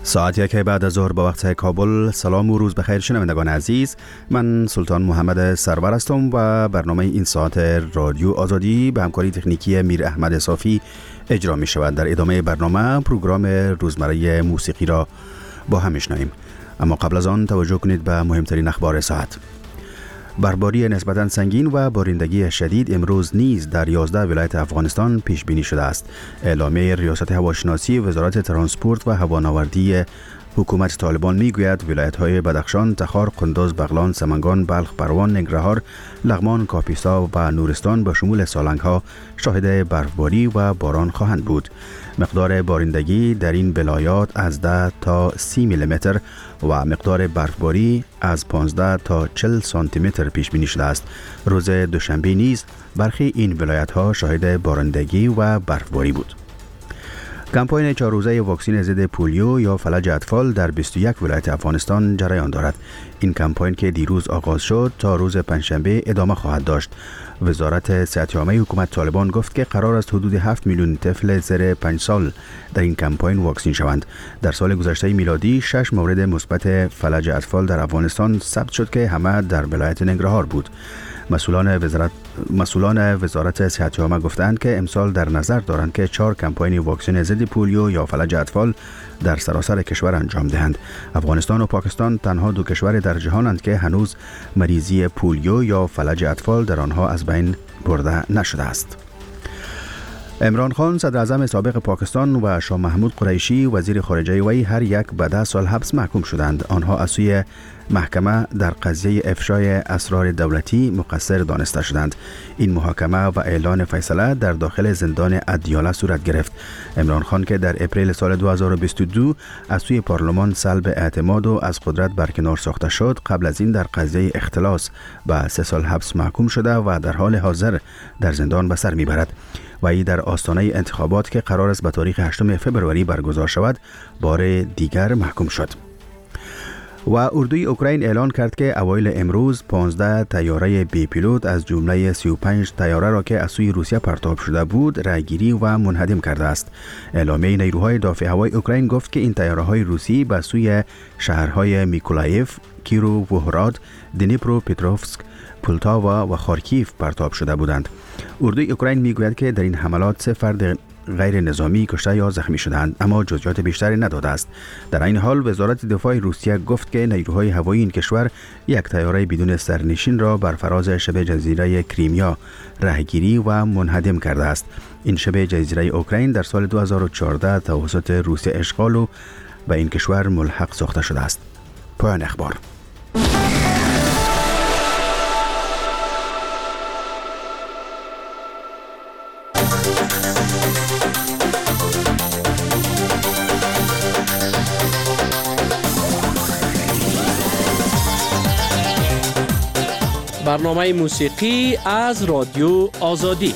ساعت 1 بعد از ظهر با وقت کابل. سلام و روز بخیر شنوندگان عزیز. من سلطان محمد سرور هستم و برنامه این ساعت رادیو آزادی به همکاری تکنیکی میر احمد صافی اجرا می شود. در ادامه برنامه پروگرام روزمره موسیقی را با هم میشنویم، اما قبل از آن توجه کنید به مهمترین اخبار ساعت. برباری نسبتاً سنگین و بارندگی شدید امروز نیز در 11 ولایت افغانستان پیش بینی شده است. اعلامیه ریاست هواشناسی وزارت ترانسپورت و هوانوردی حکومت طالبان میگوید ولایت‌های بدخشان، تخار، قندوز، بغلان، سمنگان، بلخ، پروان، ننگرهار، لغمان، کاپیسا و نورستان به شمول سالنگ‌ها شاهد برفباری و باران خواهند بود. مقدار بارندگی در این ولایات از 10 تا 30 میلیمتر و مقدار برفباری از 15 تا 40 سانتی متر پیش بینی شده است. روز دوشنبه نیز برخی این ولایت‌ها شاهد بارندگی و برفباری بود. کمپاین 4 روزه واکسن ضد پولیو یا فلج اطفال در 21 ولایت افغانستان جریان دارد. این کمپاین که دیروز آغاز شد تا روز پنجشنبه ادامه خواهد داشت. وزارت صحت عامه حکومت طالبان گفت که قرار است حدود 7 میلیون طفل زیر 5 سال در این کمپاین واکسین شوند. در سال گذشته میلادی 6 مورد مثبت فلج اطفال در افغانستان ثبت شد که همه در ولایت ننگرهار بود. مسئولان وزارت صحت عامه گفتند که امسال در نظر دارند که 4 کمپاین واکسن ضد پولیو یا فلج اطفال در سراسر کشور انجام دهند. افغانستان و پاکستان تنها 2 کشور در جهانند که هنوز مریضی پولیو یا فلج اطفال در آنها از بین برده نشده است. عمران خان صدر اعظم سابق پاکستان و شاه محمود قریشی وزیر خارجه وی هر یک به 10 سال حبس محکوم شدند. آنها از سوی محکمه در قضیه افشای اسرار دولتی مقصر دانسته شدند. این محاکمه و اعلان فیصله در داخل زندان ادیاله صورت گرفت. عمران خان که در اپریل سال 2022 از سوی پارلمان سلب اعتماد و از قدرت برکنار ساخته شد، قبل از این در قضیه اختلاس به 3 سال حبس محکوم شده و در حال حاضر در زندان به سر میبرد. و ای در آستانه انتخابات که قرار است به تاریخ 8 فوریه برگزار شود بار دیگر محکوم شد. و اردوی اوکراین اعلان کرد که اوایل امروز 15 طیاره بی پیلوت از جمله 35 طیاره را که از سوی روسیه پرتاب شده بود رایگیری و منهدم کرده است. اعلامیه نیروهای دافع هوایی اوکراین گفت که این طیاره‌های روسی به سوی شهرهای میکولایف، کیرووهراد، دنیپرو پتروفسک، پولتاوا و خارکیف پرتاب شده بودند. اردوی اوکراین میگوید که در این حملات 3 فرد غیر نظامی کشته یا زخمی شدند، اما جزئیات بیشتری نداده است. در این حال وزارت دفاع روسیه گفت که نیروهای هوایی این کشور یک طیاره بدون سرنشین را بر فراز شبه جزیره کریمیا راهگیری و منهدم کرده است. این شبه جزیره اوکراین در سال 2014 توسط روسیه اشغال و به این کشور ملحق ساخته شده است. پایان اخبار. برنامه موسیقی از رادیو آزادی.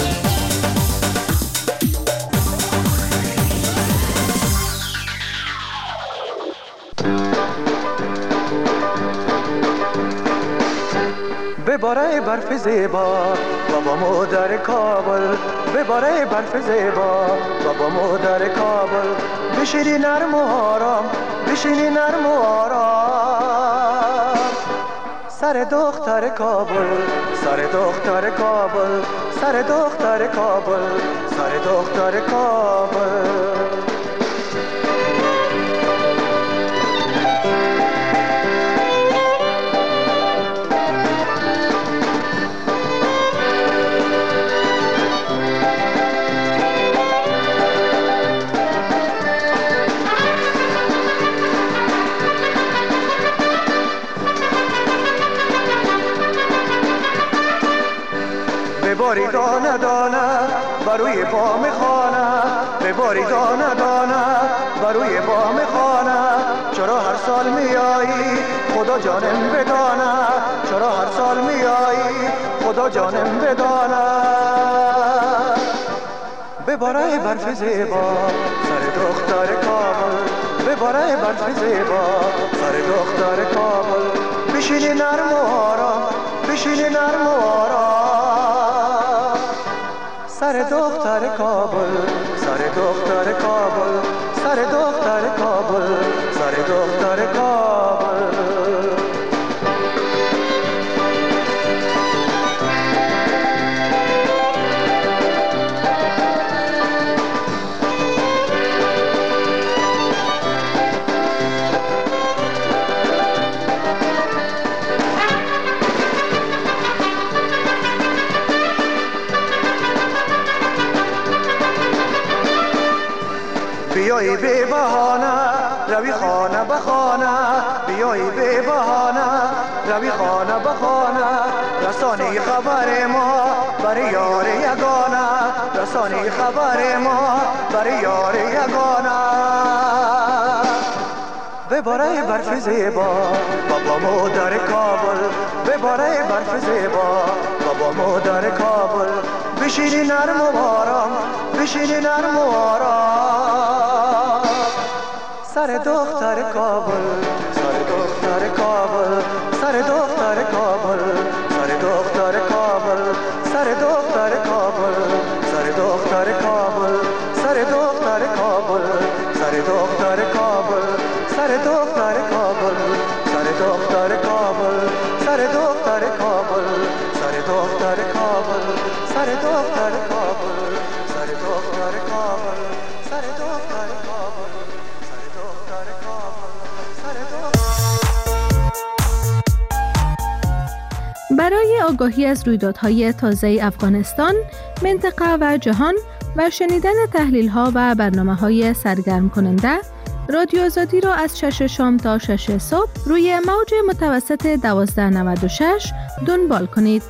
بباره برف زیبا بابا مادر کابل، بباره برف زیبا بابا مادر کابل، بشینی نرم و آرام، بشینی نرم و آرام، سر دختر کابل، سر دختر کابل، سر دختر کابل، سر دختر کابل. بباری دانه دانه بروی بام خانه، بباری دانه دانه بروی بام خانه، چرا هر سال میایی خدا جانم بدانه، چرا هر سال میایی خدا جانم بدانه. بباره برف زیبا سر دختر کابل، بباره برف زیبا سر دختر کابل، بشینی نرم و آرام، بشینی نرم و آرام، سر دختر کابل، سر دختر کابل، سر دختر کابل. دختر کابل. بیایی به بهانه روی خانه به خانه، بیایی به بهانه روی خانه به خانه، رسانی خبر ما برای یار یگانه، رسانی خبر ما برای یار یگانه. بباره برف زیبا بابا مو در کابل، بباره برف زیبا بابا مو در کابل، بشینی نرم و آرام، بشینی نرم و آرام. سر دختر کابل، سر دختر کابل، سر دختر کابل، سر دختر کابل، سر دختر کابل، سر دختر کابل، سر دختر کابل، سر دختر کابل، سر دختر کابل، سر دختر کابل، سر دختر کابل، سر دختر کابل، سر دختر کابل، سر دختر کابل، سر دختر کابل، سر دختر کابل، سر دختر. برای آگاهی از رویدادهای تازه افغانستان، منطقه و جهان و شنیدن تحلیل‌ها و برنامه‌های سرگرم کننده، رادیو آزادی را از 6 شام تا 6 صبح روی موج متوسط 1296 دنبال کنید.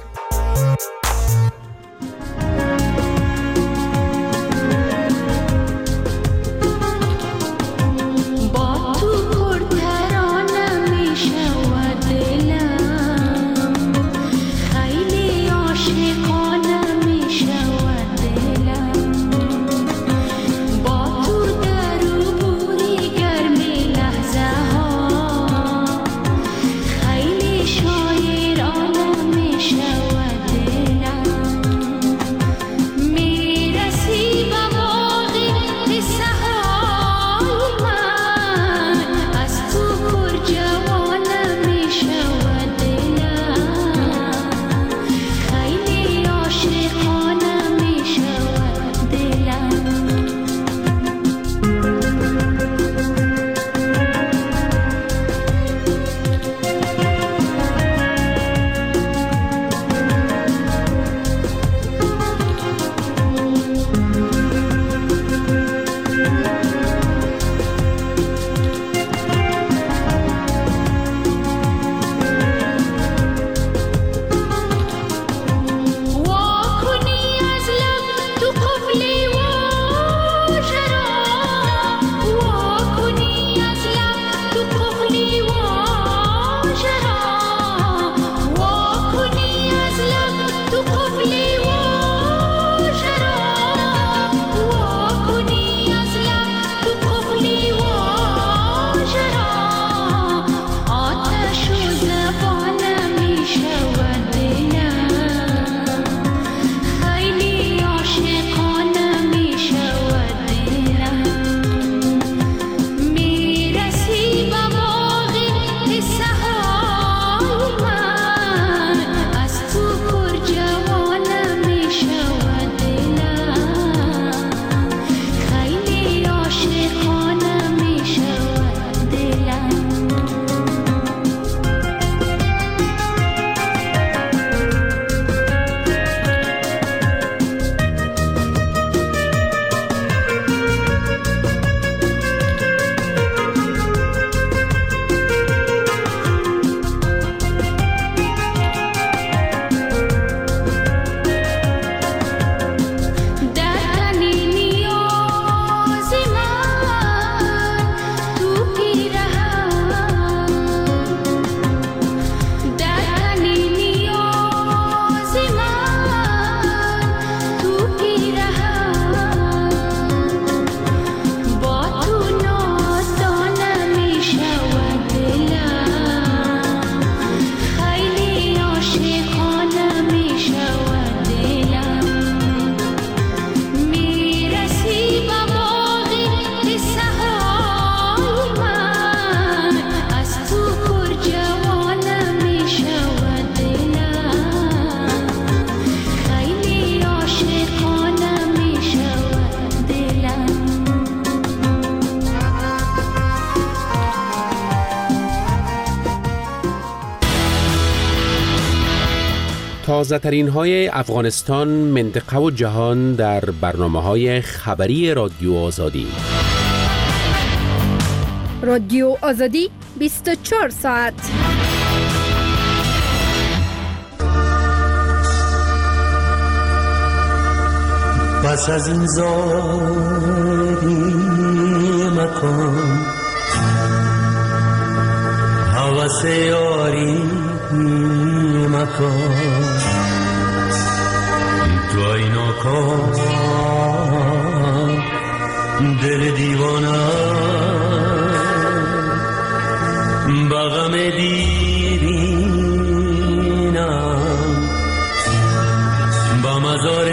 شاعرانم میشود تازه ترین های افغانستان، منطقه و جهان در برنامه های خبری رادیو آزادی. رادیو آزادی 24 ساعت. پس از این زاری مکن، هوس یاری مکن، تو اینا کن دل دیوانه بغم دیرینم با مزار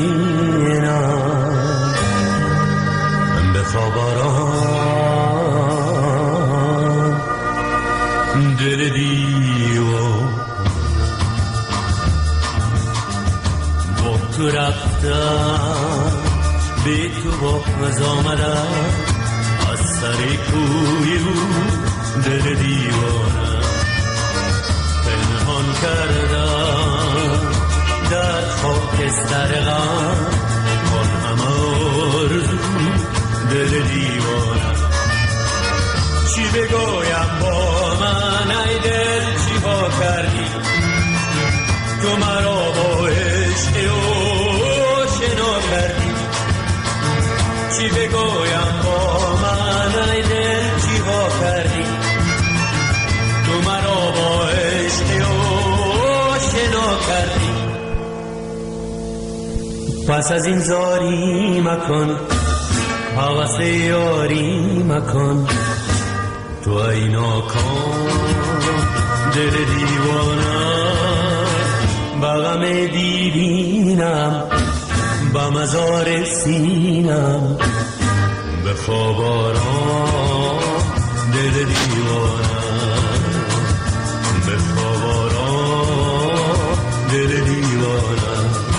سینم بخوابارم دل دیوان با تو رفتم به تو باز آمدم از سر کوی او دل دیوانم پنهان کردم در خاکستر غم آن همه آرزو دل دیوانم چی بگویم با من ای دل چی ها کردی تو مرا با عشق او شنا کردی چی بگویم با من ای دل چی ها کردی تو مرا با عشق او شنا کردی پس از این زاری مکن هوس یاری مکن تو ای ناکام دل دیوانه بغم دیرینم با مزار سینم به خواب آرام دل دیوانه به خواب آرام دل دیوانه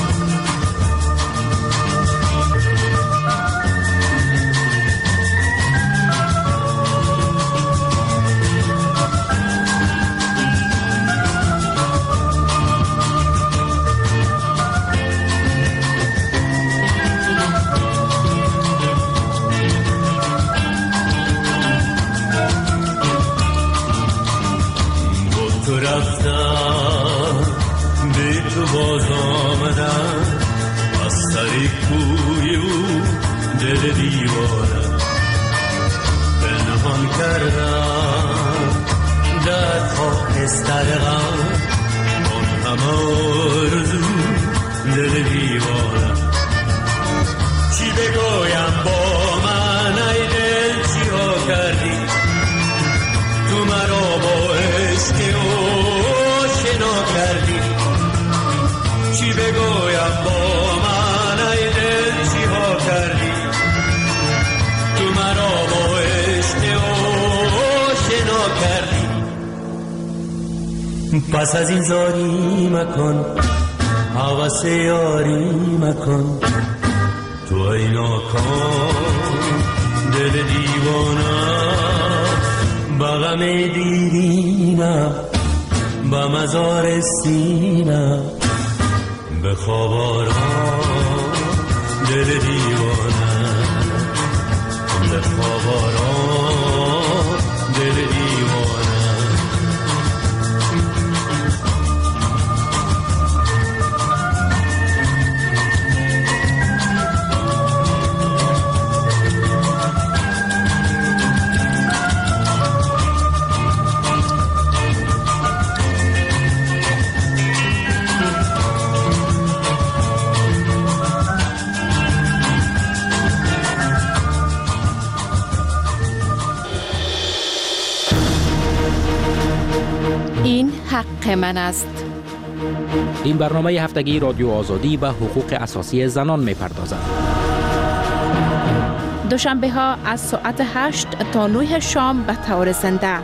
باز آمدم از سر کوی او دل دیوانم پنهان کردم در خاکستر غم آن همه آرزو دل دیوانم چی بگویم با من ای دل چی ها کردی تو مرا با عشق او شنا کردی چی بگویم با من ای دل چی ها کردی تو مرا با عشق او شنا کردی پس از این زاری مکن هوس یاری مکن تو ای ناکام دل دیوانه بغم دیرینم با مزار سینم به خواب آرام دل دیوانه به خواب آرام دل دیوانه حق من است. این برنامه هفتگی رادیو آزادی به حقوق اساسی زنان می‌پردازد. دوشنبه ها از ساعت 8 تا 9 شام به طور زنده.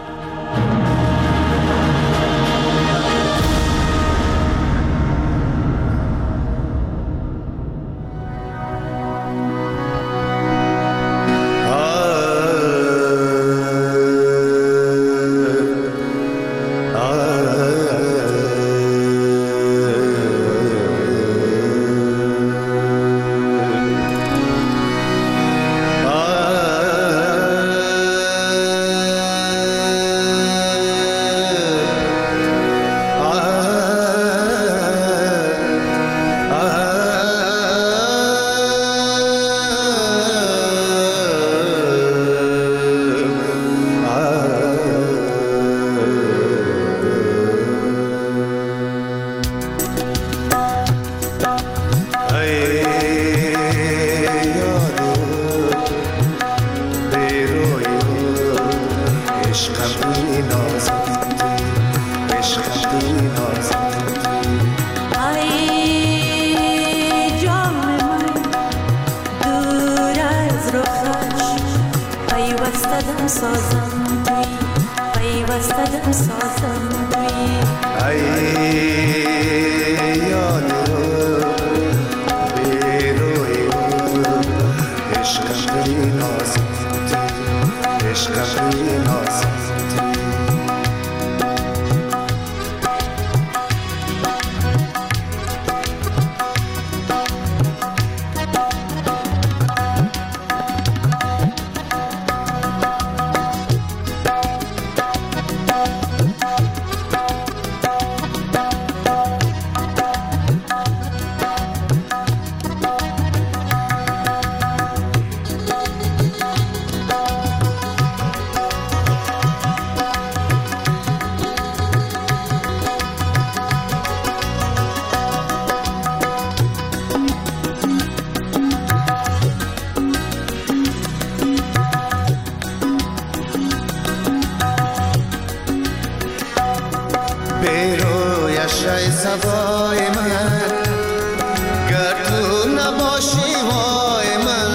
سازم توی پیوسته دم سازم توی یاد بیروی عشق بی نازم عشق بی نازم سبای من گر تو نباشی وای من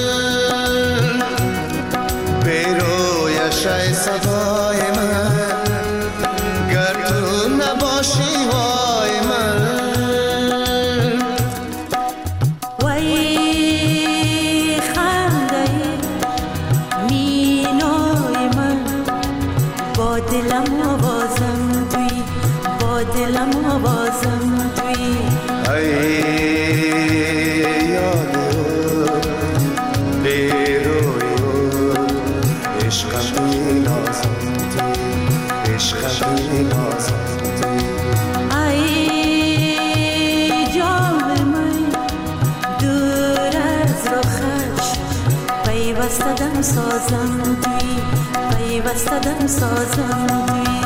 بیرویش ای سبای من گر تو نباشی وای من وای خنده مینای من با دلم آوازم توی با دلم آوازم توی یاد بیروی عشق بی نازم توی عشق بی نازم ای جان من دور از رخش پیوسته دم سازم توی پیوسته دم سازم توی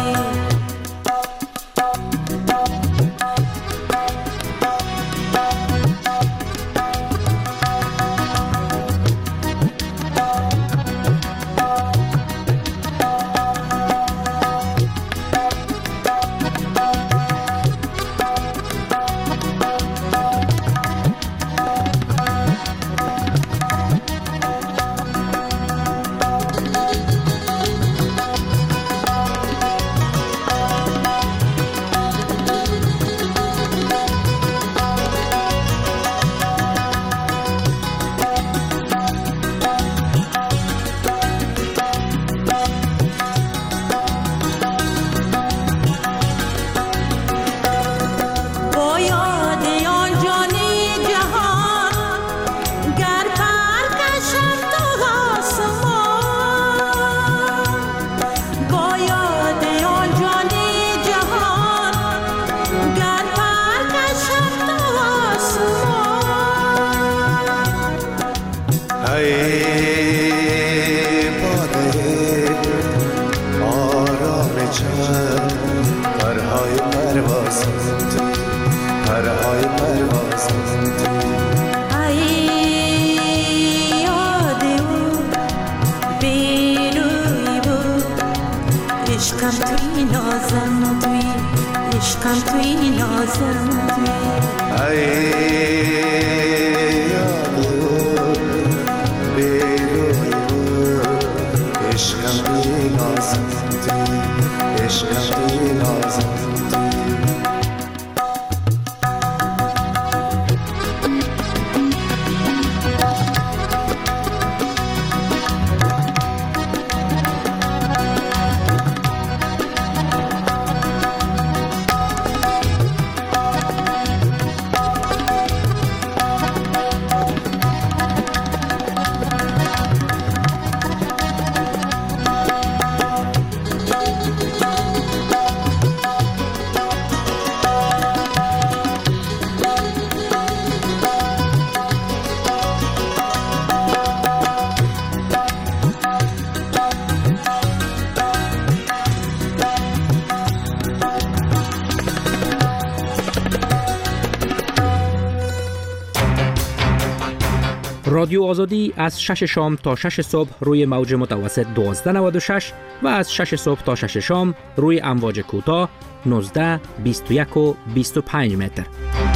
رادیو آزادی از 6 شام تا 6 صبح روی موج متوسط 1296 و از 6 صبح تا 6 شام روی امواج کوتاه 19، 21 و 25 متر.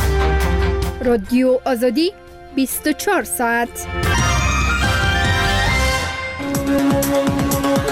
رادیو آزادی 24 ساعت.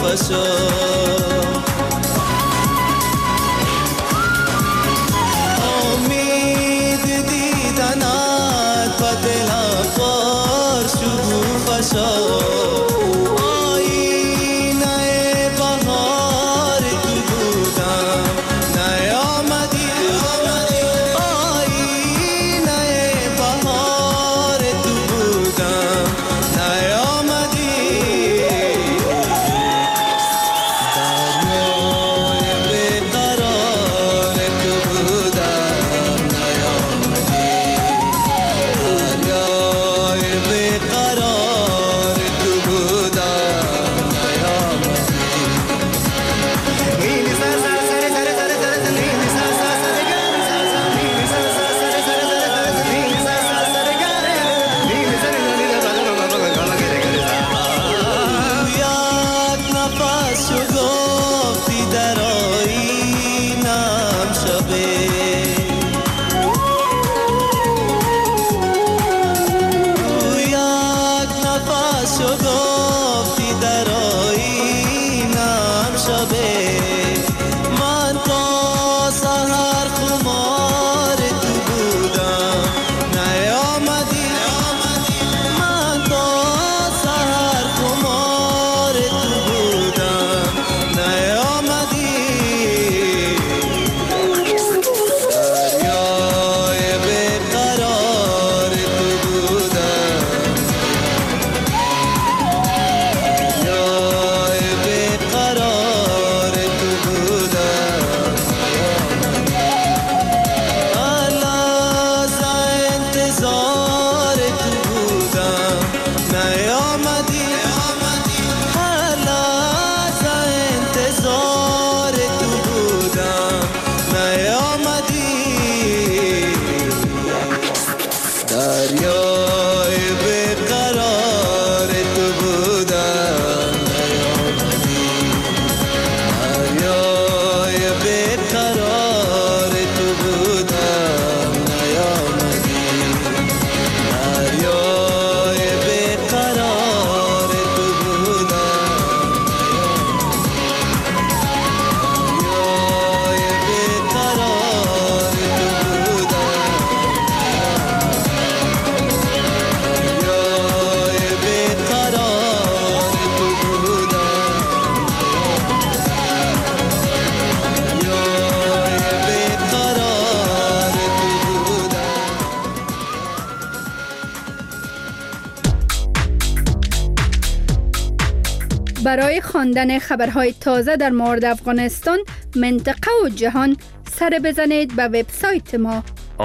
برای خواندن خبرهای تازه در مورد افغانستان، منطقه و جهان سر بزنید به وبسایت ما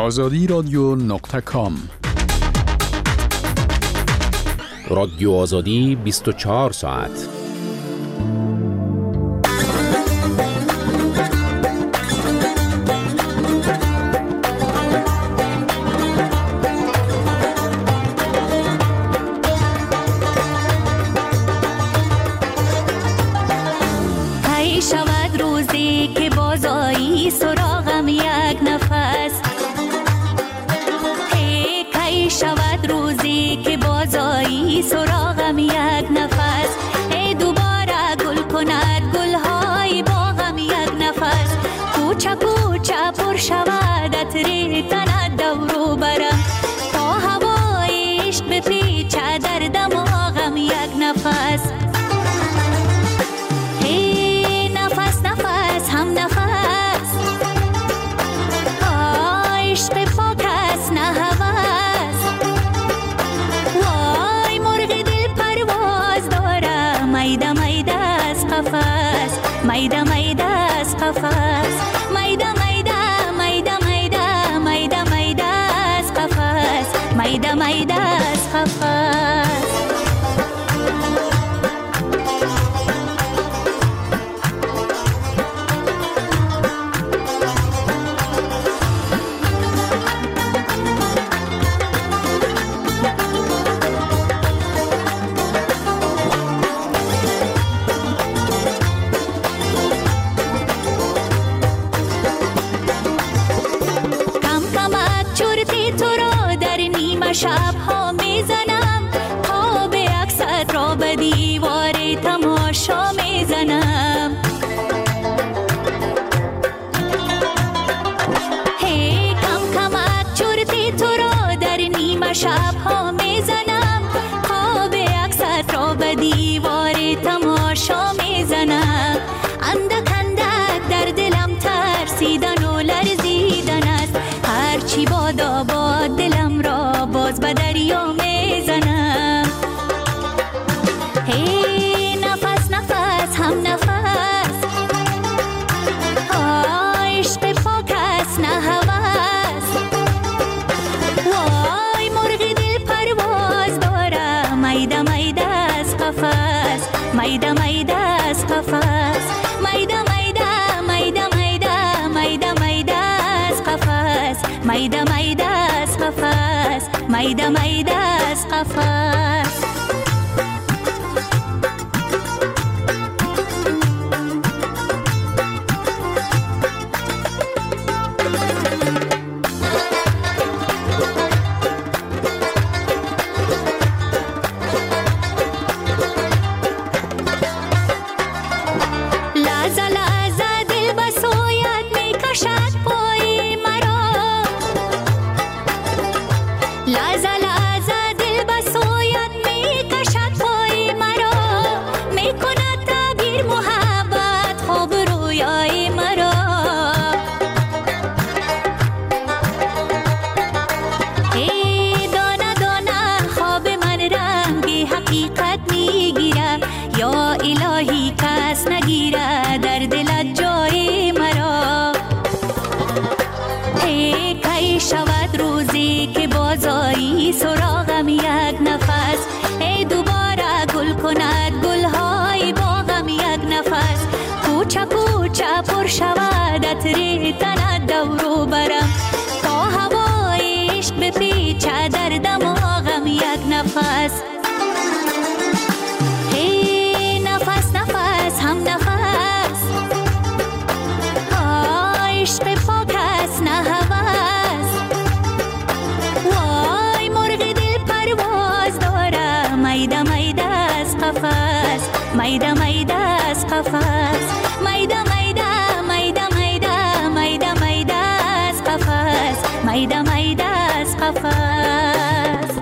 azadiradyo.com. رادیو آزادی 24 ساعت. شود روزی که بازایی سراغم یک نفس، کی شود روزی که بازایی سراغم یک نفس، ای دوباره گل کند گلهای باغم یک نفس، کوچه کوچه پر شود عطر تنت دورو برم، تا هوای عشق بپیچه در دماغم یک نفس، نفس هم نفس، عشق پاک است نه هوس، وای مرغ دل پرواز دارم، میده میده از قفس، میده میده از قفس، میده میده میده میده میده میده از قفس، میده میده از قفس. به دیوار تماشا میزنم. اندک اندک در دلم ترسیدن و لرزیدن است. هرچی بادا باد دلم را باز به دریا میزنم. هی نفس نفس هم نفس، عشق پاک است نه هوس. وای مرغ دل پرواز داره، میده میده از قفس، میده میده از قفس، میده میده میده میده میده میده از قفس، میده میده از قفس، میده میده از قفس. شود روزی که بازایی سراغم یک نفس. ای دوباره گل کند گلهای باغم یک نفس. کوچه کوچه پر شود عطر تنت دورو برم، تا هوای عشق بپیچه در دماغم یک نفس. ای نفس نفس هم نفس، عشق پاک است نه هوس. وای مرغ دل پرواز داره، میده میده از قفس، میده میده از قفس، میده میده میده میده میده میده از قفس، میده میده از قفس.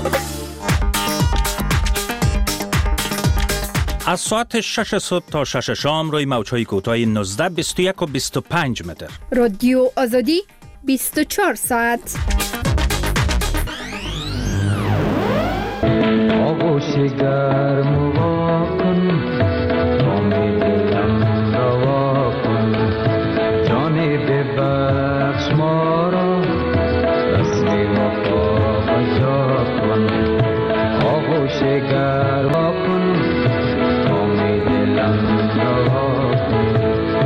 از ساعت 6 صبح تا 6 شام روی موج‌های کوتاه 19، 21 و 25 متر. رادیو آزادی 24 ساعت. آغوش گرم و واکن، بام دلم روا کن، جان ببخش ما را، رسم وفا بجا کن. آغوش گرم واکن، بام دلم روا کن.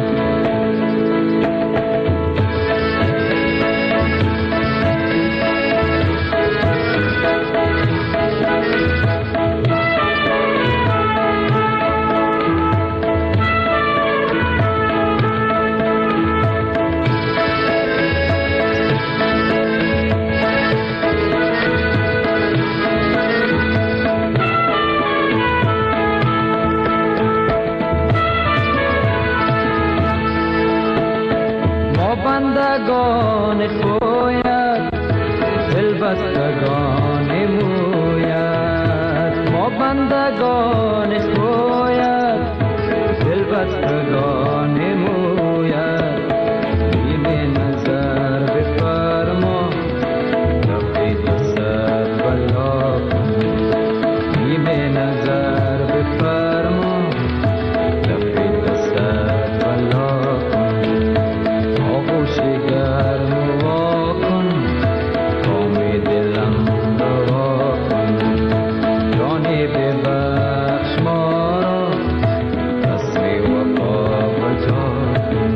بندگان خویت، دل بستگان مویت. ما بندگان خویت، دل بستگان مویت. بیم نظر بفرما، تفید سر بلا کن. بیم نظر بفرما، تفید سر بلا کن. آغوش گرم و واکن، بام دلم روا کن. جان ببخش ما را، رسم وفا بجا کن.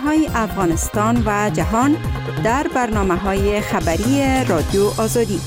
های افغانستان و جهان در برنامه‌های خبری رادیو آزادی.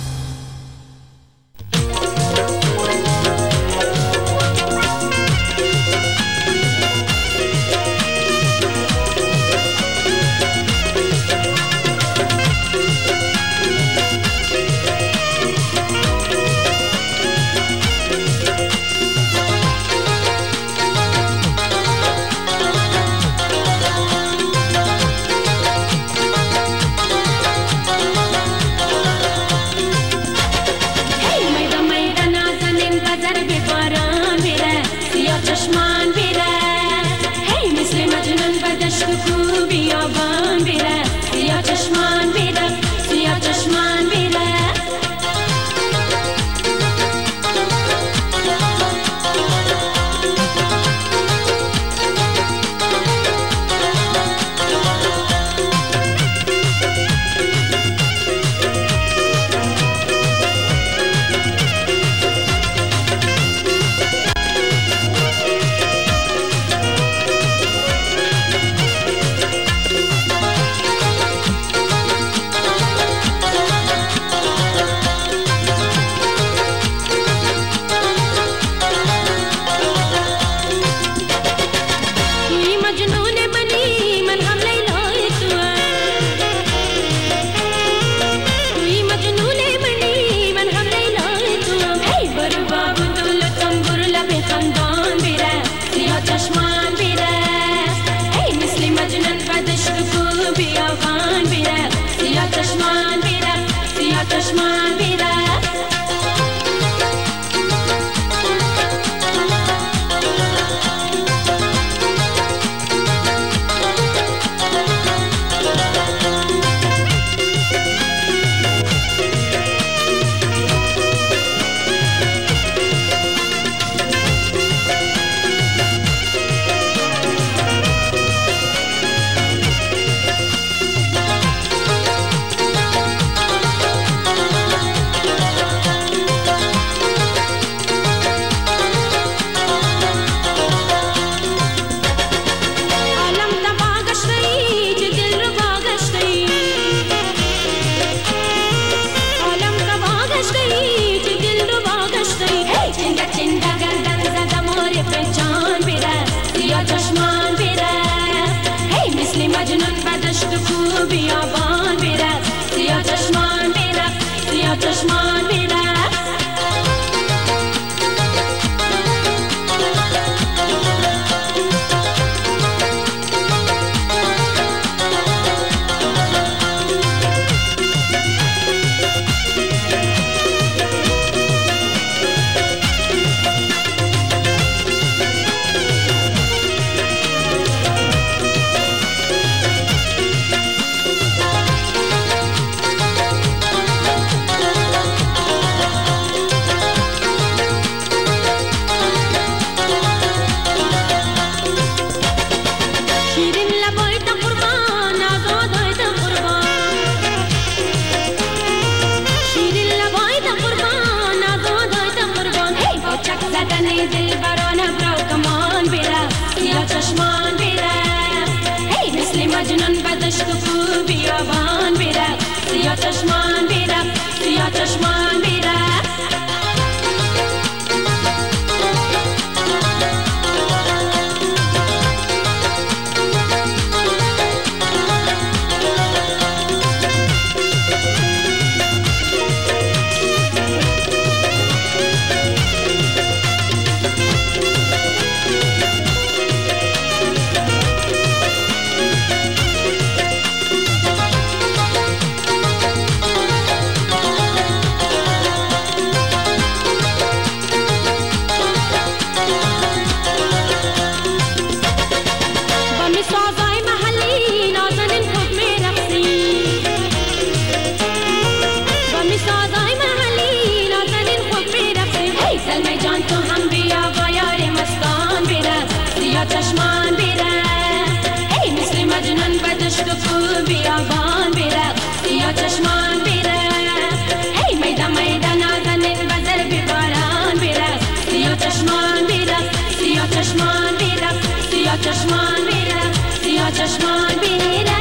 چشمان بیرفت سیاه چشمان بیرفت سیاه دنیا چشمان بیره.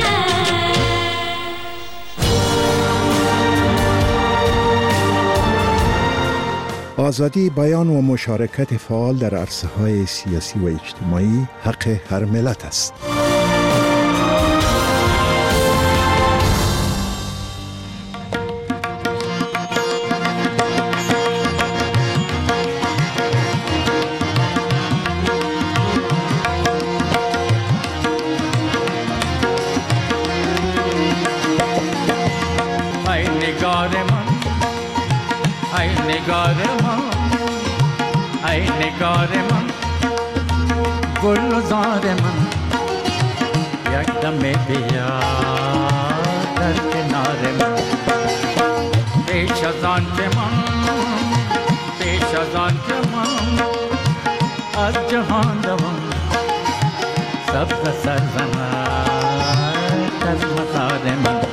آزادی بیان و مشارکت فعال در عرصه‌های سیاسی و اجتماعی حق هر ملت است. ای نگار من گل و زار من یک دم بیا در کنار من پیش از آن که من از جهان دوم سبز سرزند از مزار من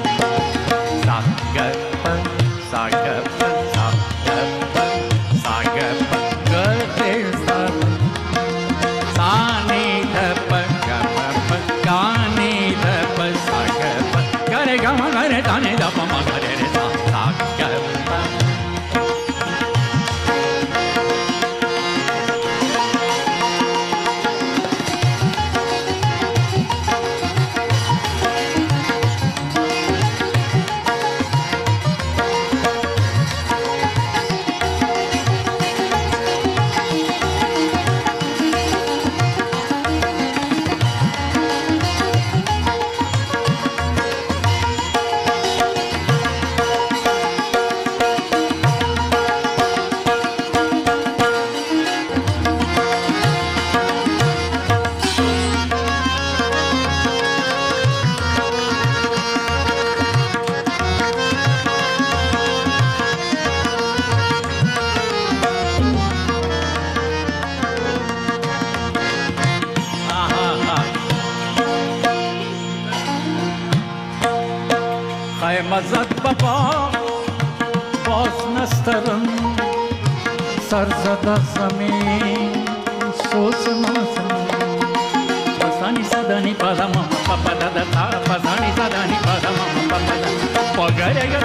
مزد بابا باز نسترم سرزده زمین سوز نازم پسانی زدانی پادم پاپا دادا تا پسانی زدانی پادم پاپا دادا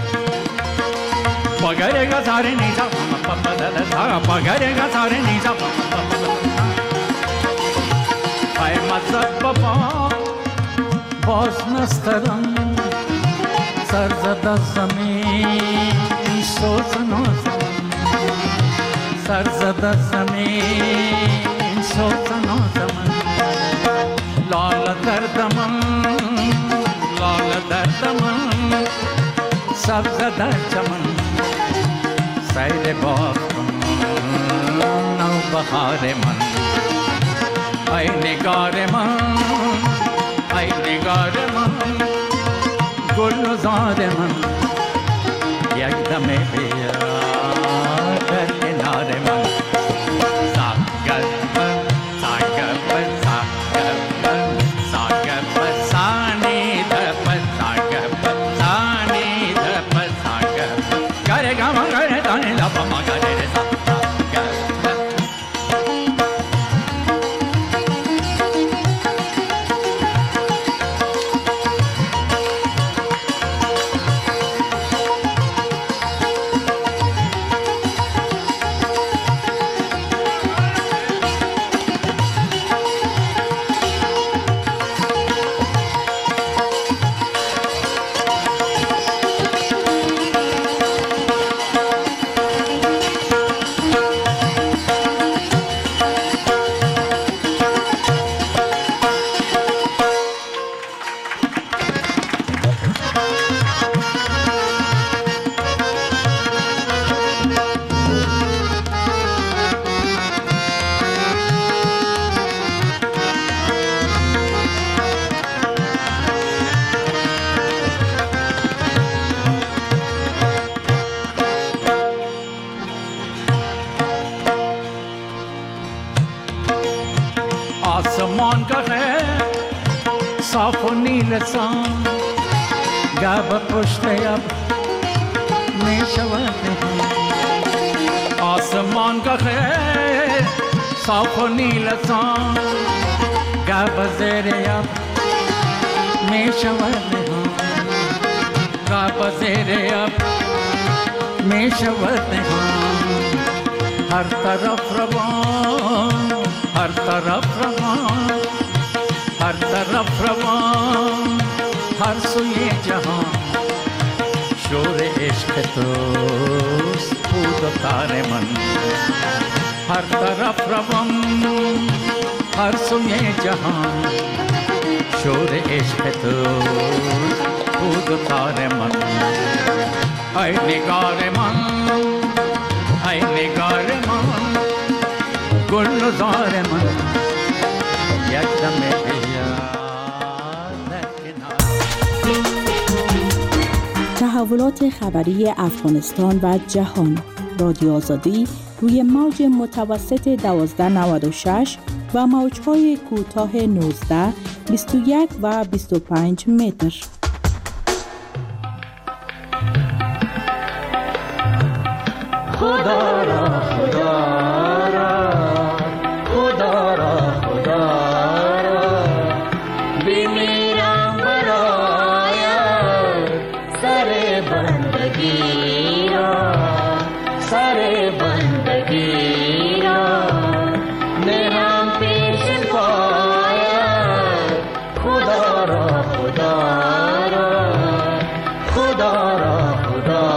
پاگرگا ساره نیزا پاپا دادا تا پاگرگا ساره نیزا ای مزد بابا باز نسترم سرزده زمین سوز نازم سرزده زمین سوز نازم لال دردم سبز در چمن سیر باغ نو بهار من ای نگار من گل و زار من یک دمه بیا در کنار من سانی دپ گره گم گره دانی لپا ما گره آسمان کا ہے صاف و نیل سان گاب پشت اب میں شواتے ہیں آسمان کا ہے صاف و نیل سان گاب زیر اب می شود نهان را بزیر اب می شود نهان هر طرف روان هر طرف روان هر طرف روان هر سوی جهان شور عشق توست بود و تار من هر طرف روان هر سوی جهان شور عشق توست بود و تار من ای نگار من ای نگار من گلزار من یک دم بیا تحولات خبری افغانستان و جهان رادیو آزادی روی موج متوسط 1296 و موج‌های کوتاه 19 21 و 25 متر. خدا را خدا را خدا را خدا را بمیرم برایت سر بندگی را سر بندگی را نهم پیش پایت خدا را خدا را خدا را خدا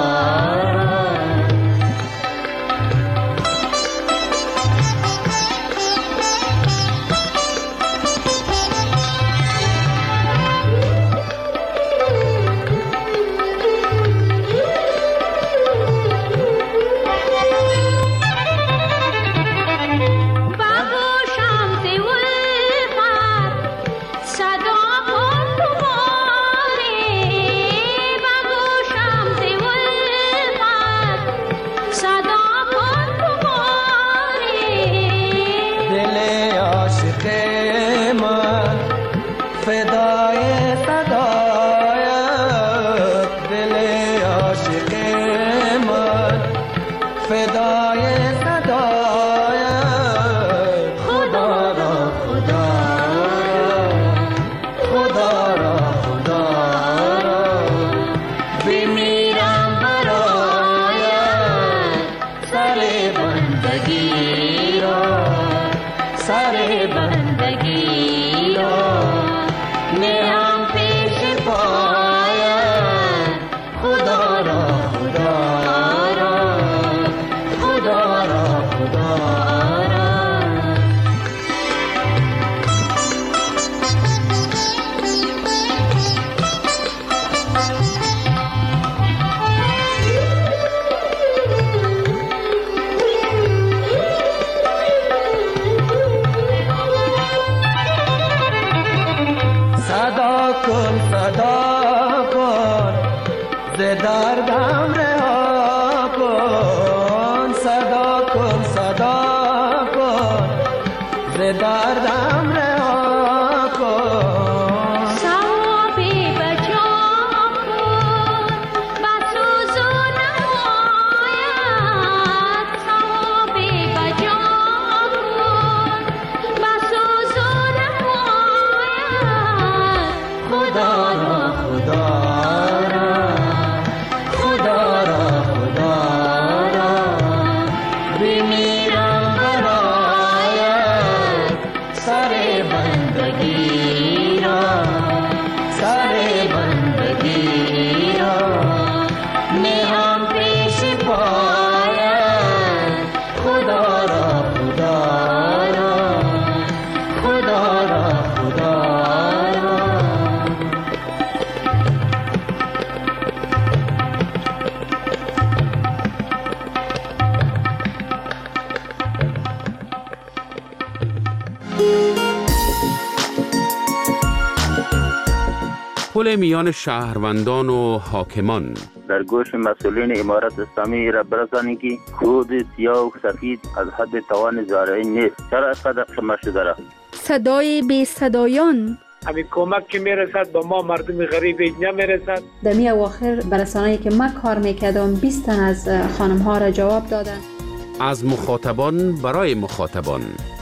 پل میان شهروندان و حاکمان در گوش مسئولین امارت اسلامی را برسانی که خود سیاه و سفید از حد توان زارعی نیست. چرا اینقدر خمه شده را؟ صدای بی صدایان همین کمک که میرسد به ما مردم غریب نمیرسد. در می اواخر برسانه‌ای که من کار میکردم 20 تن از خانم ها را جواب دادن. از مخاطبان برای مخاطبان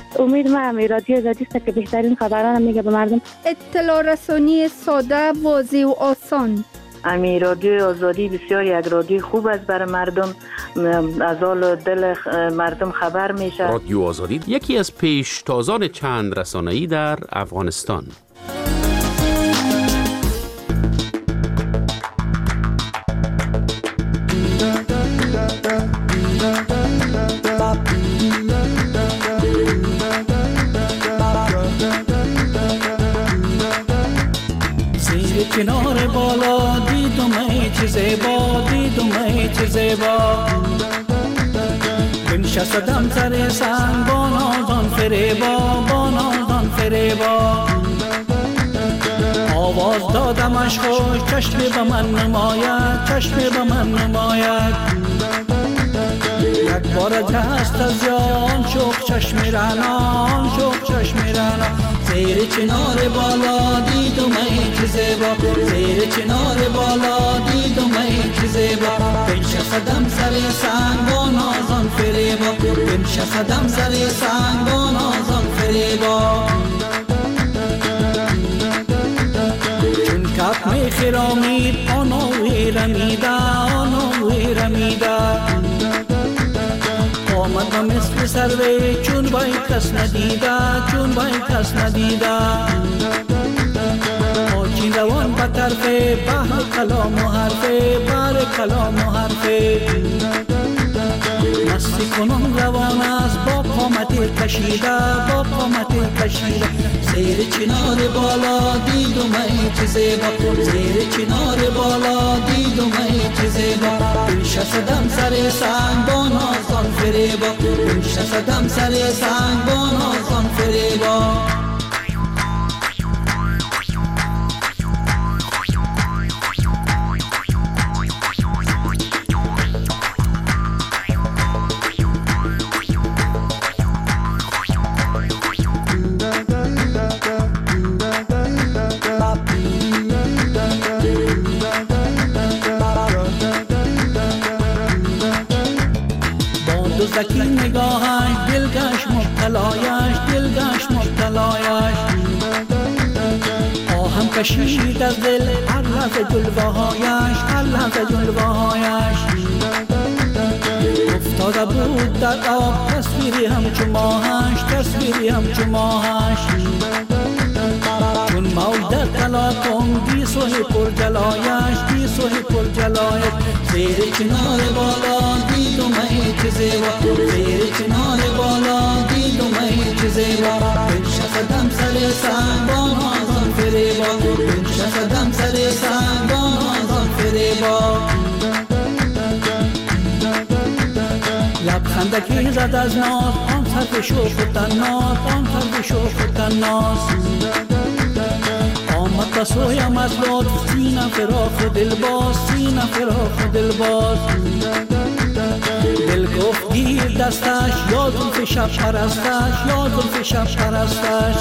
امید ما هم رادیو آزادی است که بهترین خبران میگه به مردم. اطلاع رسانی ساده، واضح و آسان. امی رادیو آزادی بسیار یک رادیو خوب است برای مردم، از حال دل مردم خبر میشه. رادیو آزادی یکی از پیشتازان چند رسانه‌ای در افغانستان. کنار بالا دیدم ای چه زیبا، دیدم ای چه زیبا، بنشستم سر سنگ با نازان فریبا، با نازان فریبا، آواز دادمش خوش چشم به من نماید، چشم به من نماید، یک بار دست از جان شوق چشم رعنان، شوق چشم رعنان، زیر چنار بالا دیدم ای چه زیبا، زیر چنار بالا دیدم ای چه زیبا، بنشستم سر سنگ با نازان فریبا، بنشستم سر سنگ با نازان فریبا، چون کف می خرامید آنوی رمیده، آنوی رمیده، آمد و مثل سروی چون بای کس ندیده، چون بای کس ندیده، آچین روان به طرف بحر کلام و حرفه، بحر کلام و حرفه، مستی کنم روان است با قامت کشیده، با قامت کشیده، زیر چنار بالا دیدم ای چه زیبا، زیر چنار بالا دیدم ای چه زیبا، بنشستم سر سنگ با نازان فریبا، بنشستم سر سنگ با نازان فریبا، زکی نگاهش دلگش مبتلایش، دلگش مبتلایش، آهم کشید از دل هر لحظه جلوهایش، هر لحظه جلوهایش، افتاده بود در آب تصویری همچو ماهش، تصویری همچو ماهش، چون موج در تلاطم بی صلح پر جلایش، بی صلح پر جلایش، زیر چنار بالا دیدم ای چه زیبا، زیر چنار بالا دیدم ای چه زیبا، بنشستم سر سنگ با نازان فریبا، بنشستم سر سنگ با نازان فریبا، لبخنده که زد از ناز آن سرف شوق و تناز، آن سرف شوق و تناز، آمد بسویم از لطف سینه فراخ و دلباز، سینه فراخ و دلباز، دل گفت گیر دستش یا زلف شب پرستش، یا زلف شب پرستش،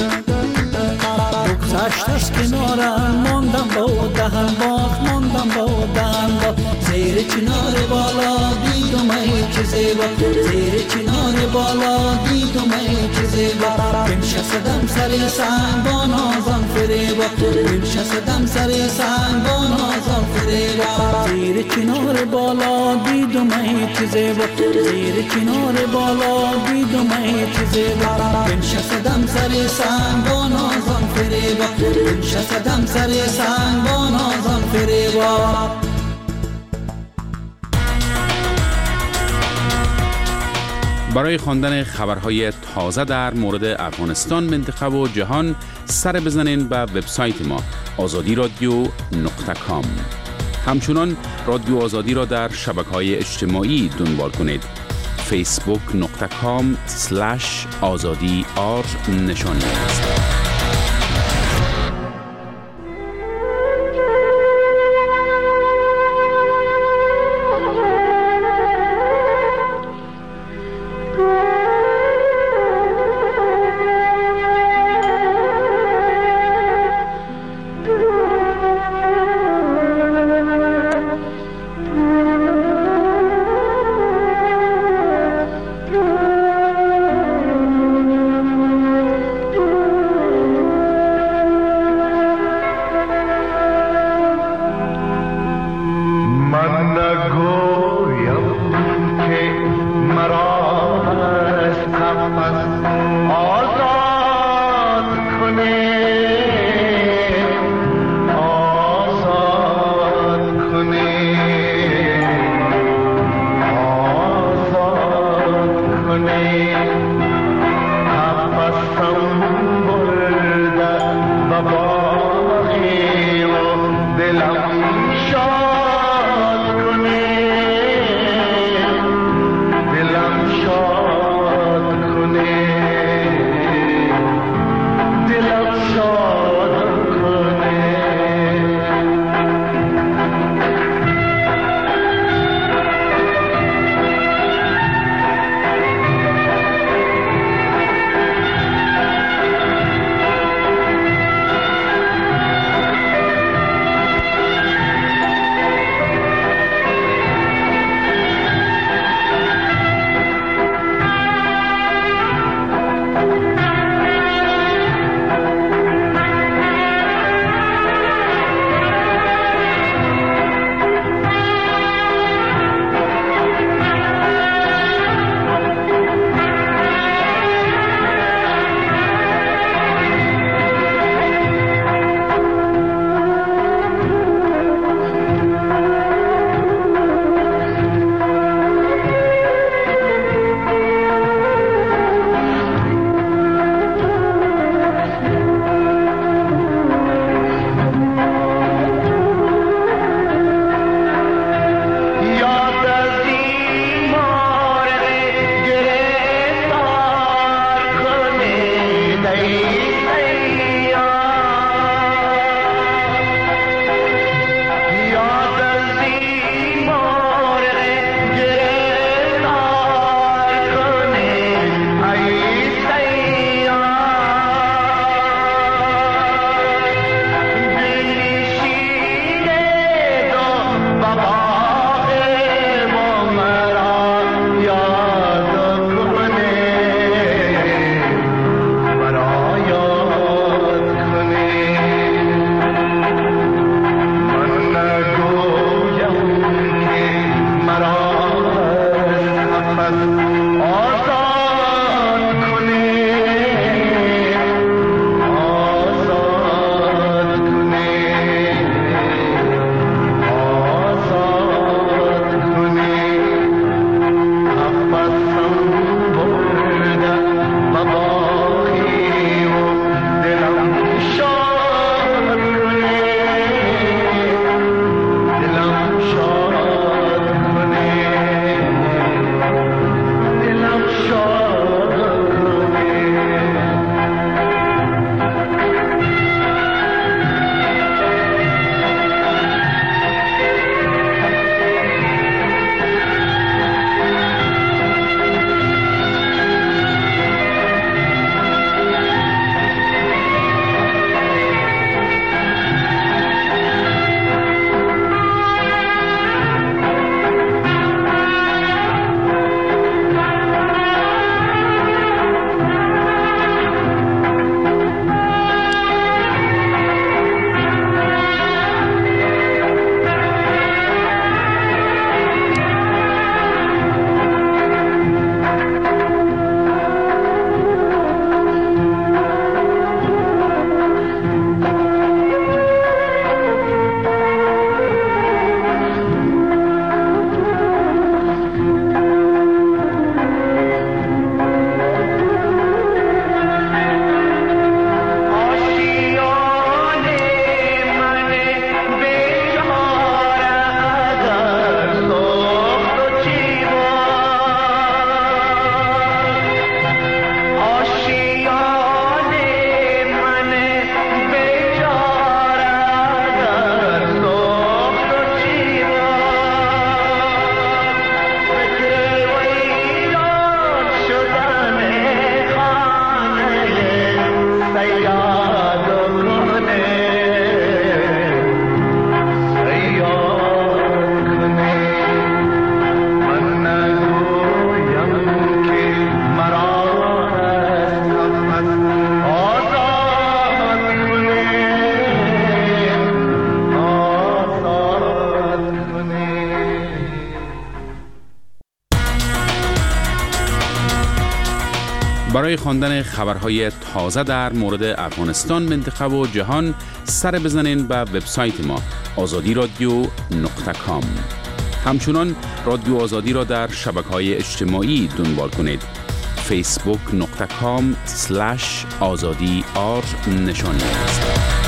بگذشت از کنارم ماندم با او دهن باز، ماندم با او دهن باز، زیر چنار بالا دیدم ای چه زیبا، زیر چنار بالا دیدم ای چه زیبا، بنشستم سر سنگ با نازان فریبا، بنشستم سر سنگ با نازان فریبا، زیر چنار بالا دیدم ای چه زیبا، زیر چنار بالا دیدم ای چه زیبا، بنشستم سر سنگ با نازان فریبا، بنشستم سر سنگ با نازان فریبا. برای خواندن خبرهای تازه در مورد افغانستان، منطقه و جهان سر بزنین به وبسایت ما azadi.radio.com. همچنان رادیو آزادی را در شبکه‌های اجتماعی دنبال کنید. facebook.com/azadi_r نشانی است. برای خواندن خبرهای تازه در مورد افغانستان، منطقه و جهان سر بزنین به وبسایت ما azadiradio.com. همچنان رادیو آزادی را در شبکه‌های اجتماعی دنبال کنید. facebook.com/azadi نشانی است.